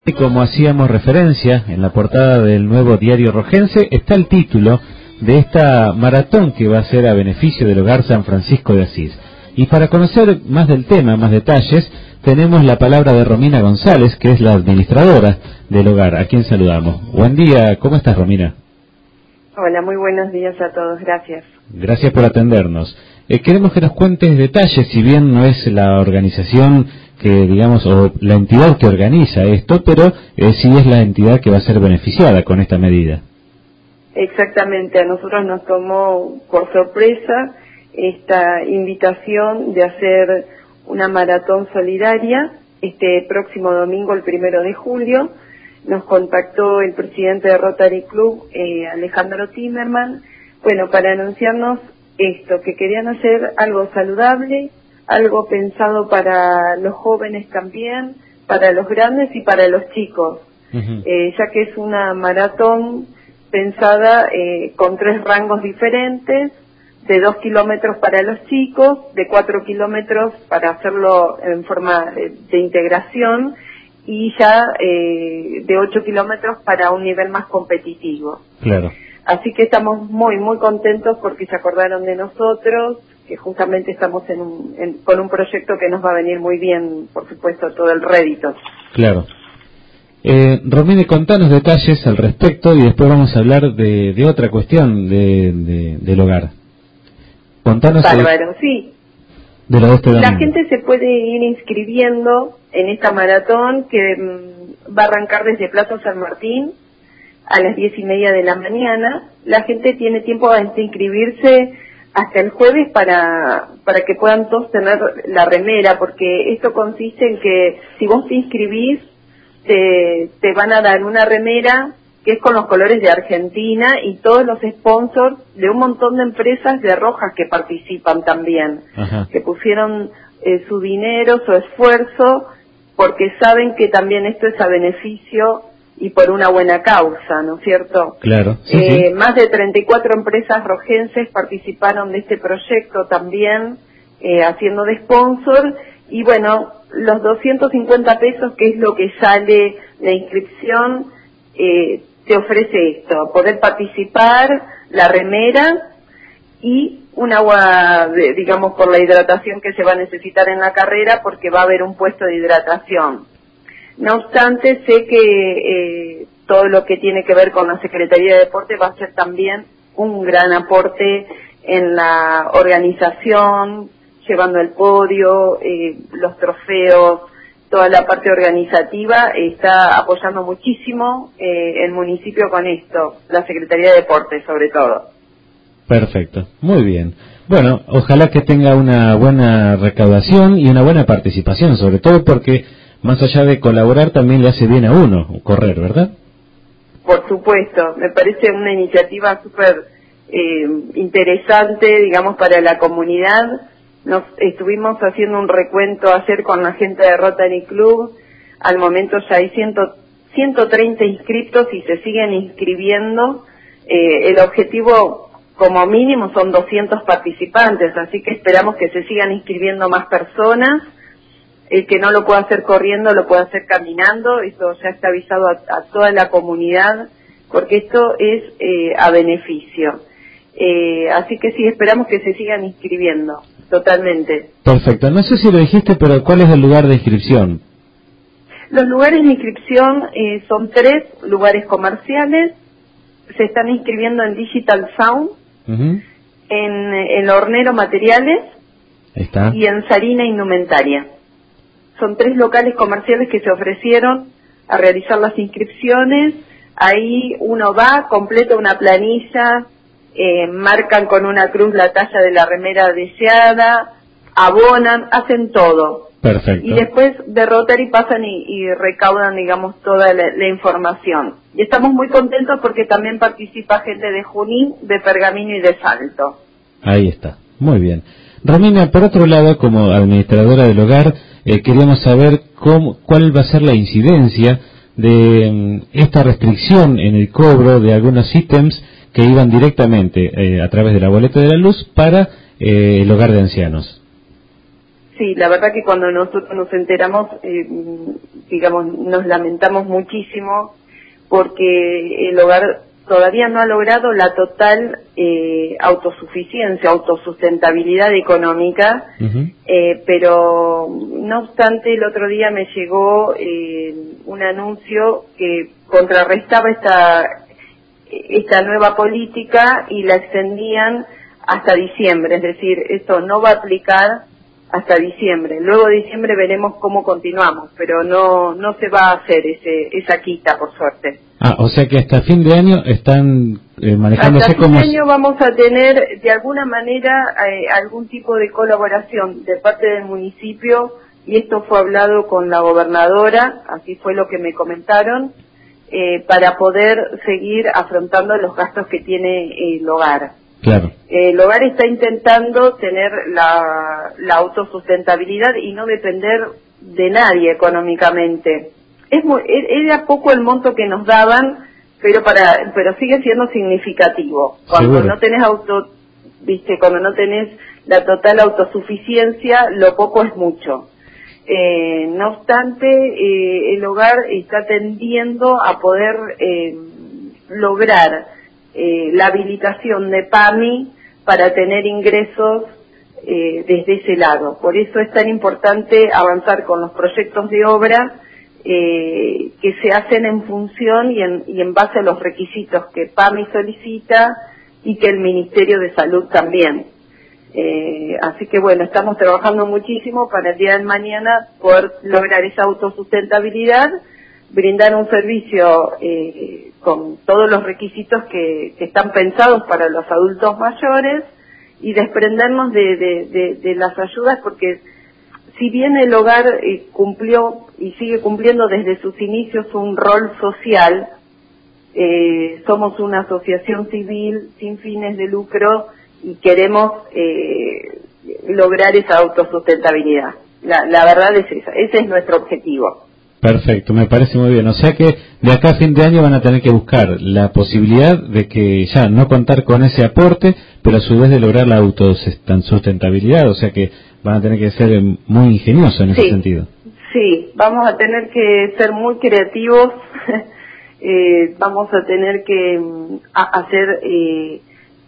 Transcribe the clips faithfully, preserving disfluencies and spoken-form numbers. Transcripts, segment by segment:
Y como hacíamos referencia en la portada del nuevo diario rojense, está el título de esta maratón que va a ser a beneficio del Hogar San Francisco de Asís. Y para conocer más del tema, más detalles, tenemos la palabra de Romina González, que es la administradora del hogar, a quien saludamos. Buen día, ¿cómo estás, Romina? Hola, muy buenos días a todos, gracias. Gracias por atendernos. Eh, queremos que nos cuentes detalles, si bien no es la organización que, digamos, o la entidad que organiza esto, pero eh, sí es la entidad que va a ser beneficiada con esta medida. Exactamente, a nosotros nos tomó por sorpresa esta invitación de hacer una maratón solidaria este próximo domingo, el primero de julio. Nos contactó el presidente de Rotary Club, eh, Alejandro Timerman, bueno, para anunciarnos esto, que querían hacer algo saludable, algo pensado para los jóvenes también, para los grandes y para los chicos, uh-huh. eh, ya que es una maratón pensada eh, con tres rangos diferentes, de dos kilómetros para los chicos, de cuatro kilómetros para hacerlo en forma de, de integración, y ya eh, de ocho kilómetros para un nivel más competitivo. Claro. Así que estamos muy, muy contentos porque se acordaron de nosotros, que justamente estamos en un, en, con un proyecto que nos va a venir muy bien, por supuesto, todo el rédito. Claro. Eh, Romina, contanos detalles al respecto y después vamos a hablar de, de otra cuestión de, de, del hogar. Contanos. Bárbaro, sí. De lo de este La gente se puede ir inscribiendo en esta maratón que mmm, va a arrancar desde Plaza San Martín a las diez y media de la mañana. La gente tiene tiempo de inscribirse hasta el jueves para para que puedan todos tener la remera, porque esto consiste en que si vos te inscribís, te, te van a dar una remera que es con los colores de Argentina y todos los sponsors de un montón de empresas de Rojas que participan también, Ajá. que pusieron eh, su dinero, su esfuerzo, porque saben que también esto es a beneficio y por una buena causa, ¿no es cierto? Claro. Sí, eh, sí. Más de treinta y cuatro empresas rojenses participaron de este proyecto también, eh, haciendo de sponsor, y bueno, los doscientos cincuenta pesos, que es lo que sale la inscripción, eh, te ofrece esto, poder participar, la remera y un agua, de, digamos, por la hidratación que se va a necesitar en la carrera, porque va a haber un puesto de hidratación. No obstante, sé que eh, todo lo que tiene que ver con la Secretaría de Deporte va a ser también un gran aporte en la organización, llevando el podio, eh, los trofeos, toda la parte organizativa está apoyando muchísimo eh, el municipio con esto, la Secretaría de Deporte sobre todo. Perfecto, muy bien. Bueno, ojalá que tenga una buena recaudación y una buena participación, sobre todo porque más allá de colaborar también le hace bien a uno correr, ¿verdad? Por supuesto, me parece una iniciativa súper eh, interesante, digamos, para la comunidad. Nos estuvimos haciendo un recuento ayer con la gente de Rotary Club. Al momento ya hay ciento treinta inscriptos y se siguen inscribiendo. Eh, el objetivo como mínimo son doscientos participantes, así que esperamos que se sigan inscribiendo más personas. El que no lo pueda hacer corriendo lo puede hacer caminando. Eso ya está avisado a, a toda la comunidad, porque esto es eh, a beneficio. Eh, así que sí, esperamos que se sigan inscribiendo. Totalmente. Perfecto. No sé si lo dijiste, pero ¿cuál es el lugar de inscripción? Los lugares de inscripción eh, son tres lugares comerciales. Se están inscribiendo en Digital Sound, uh-huh. en, en Hornero Materiales Está. y en Sarina Indumentaria. Son tres locales comerciales que se ofrecieron a realizar las inscripciones. Ahí uno va, completa una planilla, Eh, marcan con una cruz la talla de la remera deseada, abonan, hacen todo. Perfecto. Y después de Rotary pasan y, y recaudan, digamos, toda la, la información. Y estamos muy contentos porque también participa gente de Junín, de Pergamino y de Salto. Ahí está, muy bien. Romina, por otro lado, como administradora del hogar, eh, queríamos saber cómo, cuál va a ser la incidencia de um, esta restricción en el cobro de algunos ítems que iban directamente eh, a través de la boleta de la luz para eh, el hogar de ancianos. sí, la verdad que cuando nosotros nos enteramos, eh, digamos, nos lamentamos muchísimo porque el hogar todavía no ha logrado la total eh, autosuficiencia, autosustentabilidad económica, uh-huh. eh, pero no obstante el otro día me llegó eh, un anuncio que contrarrestaba esta, esta nueva política y la extendían hasta diciembre, es decir, esto no va a aplicar hasta diciembre. Luego de diciembre veremos cómo continuamos, pero no no se va a hacer ese esa quita, por suerte. Ah, o sea que hasta fin de año están eh, manejándose como... Hasta fin de año vamos a tener, de alguna manera, eh, algún tipo de colaboración de parte del municipio, y esto fue hablado con la gobernadora, así fue lo que me comentaron, eh, para poder seguir afrontando los gastos que tiene el hogar. Claro. El hogar está intentando tener la, la autosustentabilidad y no depender de nadie económicamente. Es muy, era poco el monto que nos daban, pero para, pero sigue siendo significativo. Cuando Seguro. no tenés auto, viste, cuando no tenés la total autosuficiencia, lo poco es mucho. Eh, no obstante, eh, el hogar está tendiendo a poder eh, lograr Eh, la habilitación de PAMI para tener ingresos eh, desde ese lado. Por eso es tan importante avanzar con los proyectos de obra eh, que se hacen en función y en, y en base a los requisitos que PAMI solicita y que el Ministerio de Salud también. Eh, así que bueno, estamos trabajando muchísimo para el día de mañana poder lograr esa autosustentabilidad, brindar un servicio eh, con todos los requisitos que, que están pensados para los adultos mayores y desprendernos de, de, de, de las ayudas, porque si bien el hogar eh, cumplió y sigue cumpliendo desde sus inicios un rol social, eh, somos una asociación civil sin fines de lucro y queremos eh, lograr esa autosustentabilidad. La, la verdad es esa, ese es nuestro objetivo. Perfecto, me parece muy bien. O sea que de acá a fin de año van a tener que buscar la posibilidad de que ya no contar con ese aporte, pero a su vez de lograr la autosustentabilidad. O sea que van a tener que ser muy ingeniosos en ese sí, sentido. Sí, vamos a tener que ser muy creativos, eh, vamos a tener que a, hacer eh,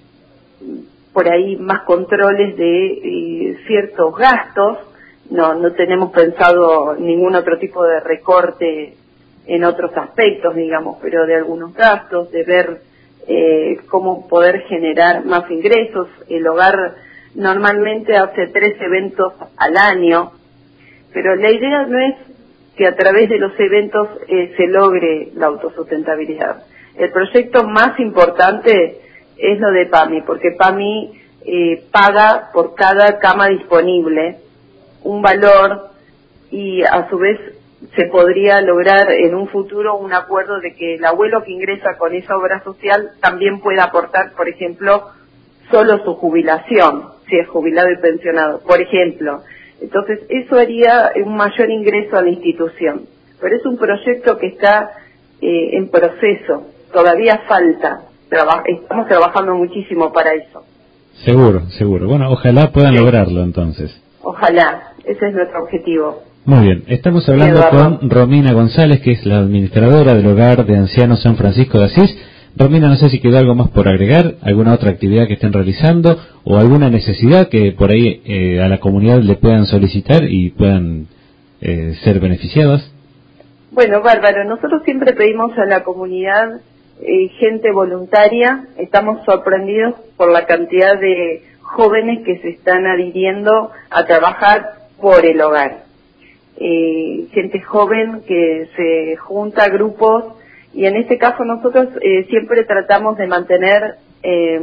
por ahí más controles de eh, ciertos gastos. No, no tenemos pensado ningún otro tipo de recorte en otros aspectos, digamos, pero de algunos gastos, de ver eh, cómo poder generar más ingresos. El hogar normalmente hace tres eventos al año, pero la idea no es que a través de los eventos eh, se logre la autosustentabilidad. El proyecto más importante es lo de PAMI, porque PAMI eh, paga por cada cama disponible un valor y a su vez se podría lograr en un futuro un acuerdo de que el abuelo que ingresa con esa obra social también pueda aportar, por ejemplo, solo su jubilación, si es jubilado y pensionado, por ejemplo. Entonces eso haría un mayor ingreso a la institución. Pero es un proyecto que está eh, en proceso, todavía falta, Traba- estamos trabajando muchísimo para eso. Seguro, seguro. Bueno, ojalá puedan sí. lograrlo entonces. Ojalá, ese es nuestro objetivo. Muy bien, estamos hablando sí, con Romina González, que es la administradora del Hogar de Ancianos San Francisco de Asís. Romina, no sé si quedó algo más por agregar, alguna otra actividad que estén realizando o alguna necesidad que por ahí eh, a la comunidad le puedan solicitar y puedan eh, ser beneficiadas. Bueno, bárbaro, nosotros siempre pedimos a la comunidad eh, gente voluntaria. Estamos sorprendidos por la cantidad de jóvenes que se están adhiriendo a trabajar por el hogar. Eh, gente joven que se junta a grupos, y en este caso nosotros eh, siempre tratamos de mantener eh,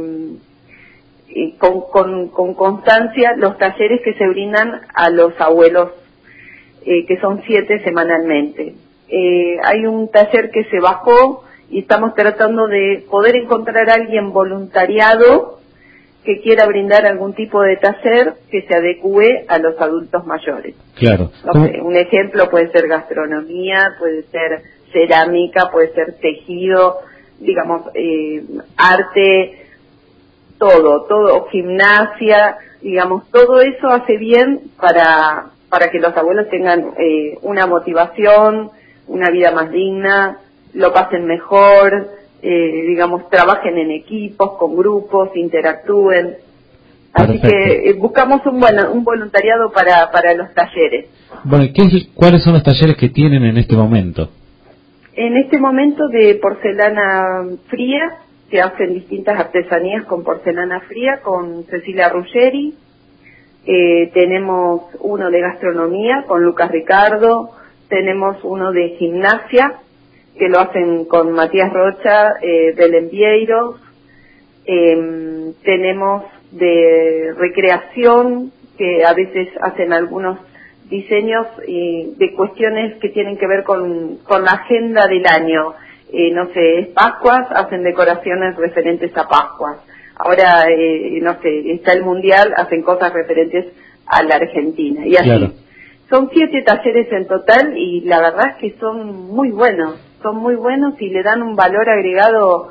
eh, con, con, con constancia los talleres que se brindan a los abuelos, eh, que son siete semanalmente. Eh, hay un taller que se bajó y estamos tratando de poder encontrar a alguien voluntariado que quiera brindar algún tipo de taller que se adecue a los adultos mayores. Claro. No sé, un ejemplo puede ser gastronomía, puede ser cerámica, puede ser tejido, digamos, eh, arte, todo, todo, gimnasia, digamos, todo eso hace bien para, para que los abuelos tengan eh, una motivación, una vida más digna, lo pasen mejor, eh, digamos, trabajen en equipos, con grupos, interactúen. Así Perfecto. que eh, buscamos un, bueno, un voluntariado para, para los talleres. Bueno, ¿qué es- ¿cuáles son los talleres que tienen en este momento? En este momento de porcelana fría, se hacen distintas artesanías con porcelana fría, con Cecilia Ruggeri. Eh, tenemos uno de gastronomía con Lucas Ricardo. Tenemos uno de gimnasia, que lo hacen con Matías Rocha, eh, Belén Vieiros. Eh, tenemos de recreación, que a veces hacen algunos diseños eh, de cuestiones que tienen que ver con, con la agenda del año. Eh, no sé, es Pascuas, hacen decoraciones referentes a Pascuas. Ahora, eh, no sé, está el Mundial, hacen cosas referentes a la Argentina. Y así. Claro. Son siete talleres en total y la verdad es que son muy buenos. Son muy buenos y le dan un valor agregado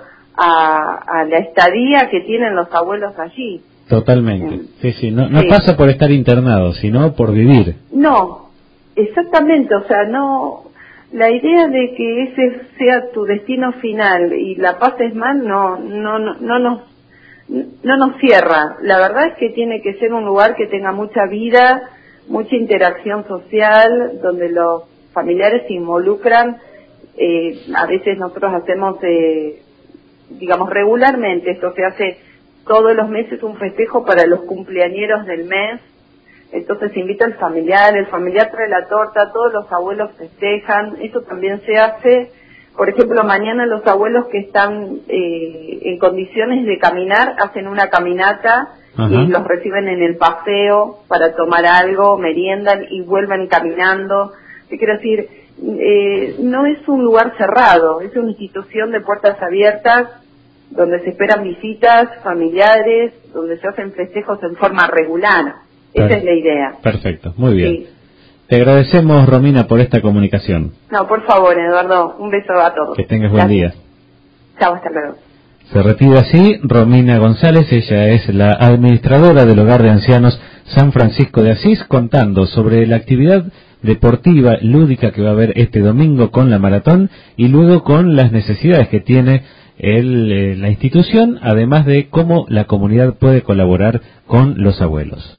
a, a la estadía que tienen los abuelos allí. Totalmente. Eh, Sí, sí, no, no sí. pasa por estar internado, sino por vivir. No, exactamente, o sea, no, la idea de que ese sea tu destino final y la pases mal no, no, no, no nos, no nos cierra. La verdad es que tiene que ser un lugar que tenga mucha vida, mucha interacción social, donde los familiares se involucran. Eh, a veces nosotros hacemos, eh, digamos, regularmente, esto se hace todos los meses un festejo para los cumpleañeros del mes. Entonces se invita al familiar, el familiar trae la torta, todos los abuelos festejan, eso también se hace. Por ejemplo, mañana los abuelos que están eh, en condiciones de caminar hacen una caminata. Ajá. Y los reciben en el paseo para tomar algo, meriendan y vuelven caminando. Te quiero decir, eh, no es un lugar cerrado, es una institución de puertas abiertas donde se esperan visitas familiares, donde se hacen festejos en forma regular. Esa Per- es la idea. Perfecto, muy bien. Sí. Te agradecemos, Romina, por esta comunicación. No, por favor, Eduardo, un beso a todos. Que tengas buen Gracias. día. Chao, hasta luego. Se retira así Romina González, ella es la administradora del Hogar de Ancianos San Francisco de Asís, contando sobre la actividad deportiva lúdica que va a haber este domingo con la maratón y luego con las necesidades que tiene el, eh, la institución, además de cómo la comunidad puede colaborar con los abuelos.